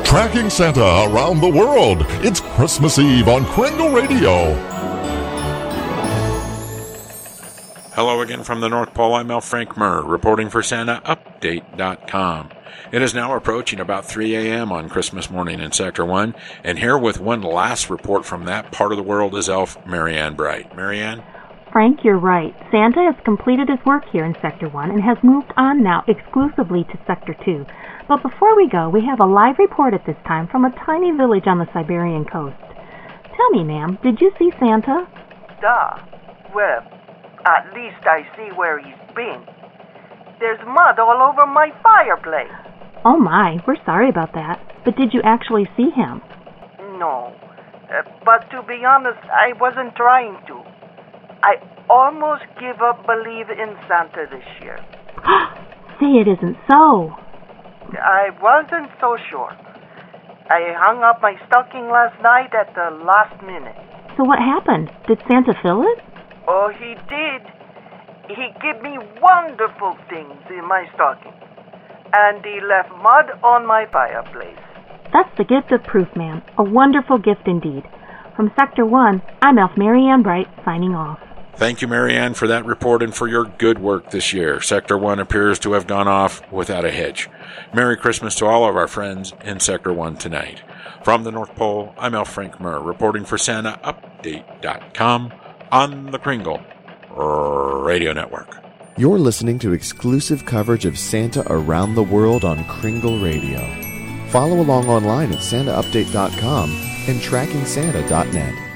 Tracking Santa around the world. It's Christmas Eve on Kringle Radio. Hello again from the North Pole. I'm Al Frank Murr, reporting for SantaUpdate.com. It is now approaching about 3 a.m. on Christmas morning in Sector 1, and here with one last report from that part of the world is Elf Marianne Bright. Marianne? Frank, you're right. Santa has completed his work here in Sector 1 and has moved on now exclusively to Sector 2. But before we go, we have a live report at this time from a tiny village on the Siberian coast. Tell me, ma'am, did you see Santa? Well, at least I see where he's been. There's mud all over my fireplace. Oh my, we're sorry about that. But did you actually see him? No, but to be honest, I wasn't trying to. I almost give up believing in Santa this year. Say it isn't so. I wasn't so sure. I hung up my stocking last night at the last minute. So what happened? Did Santa fill it? Oh, he did. He gave me wonderful things in my stocking. And he left mud on my fireplace. That's the gift of proof, ma'am. A wonderful gift indeed. From Sector 1, I'm Elf Marianne Bright, signing off. Thank you, Marianne, for that report and for your good work this year. Sector 1 appears to have gone off without a hitch. Merry Christmas to all of our friends in Sector 1 tonight. From the North Pole, I'm Al Frank Murr, reporting for SantaUpdate.com on the Kringle Radio Network. You're listening to exclusive coverage of Santa around the world on Kringle Radio. Follow along online at SantaUpdate.com and TrackingSanta.net.